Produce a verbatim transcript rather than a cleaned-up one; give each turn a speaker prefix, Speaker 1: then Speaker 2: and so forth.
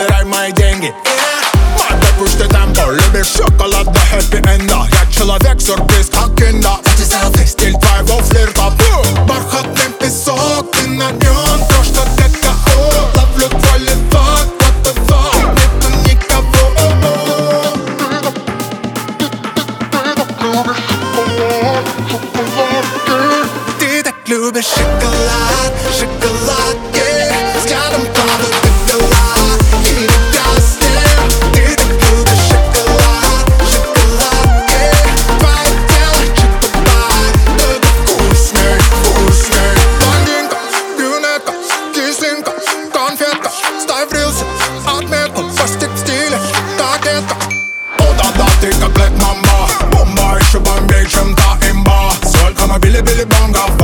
Speaker 1: забирай мои деньги. Мать, пусть ты темпо, любишь шоколад до хэппи-энда. Я человек-сюрприз, как кинда. Эти селфи, стиль твоего флирта. Бархатный песок, ты на нем то, что для кого. Ловлю твой левак, what the fuck, нету никого. Ты так любишь шоколад, шоколад, yeah. Взглядом падают ты дела, и летят с ним. Ты так любишь шоколад, шоколад, yeah. Твое тело чипа-пай, это вкусный, вкусный. Блондинка, брюнетка, кислинка, конфетка. Ставь рилсы, отметку, постик в стиле, так это. О, да-да, ты как Black Mamba, бомба, еще бомбей, чем та имба. Сколько мы били-били бонго.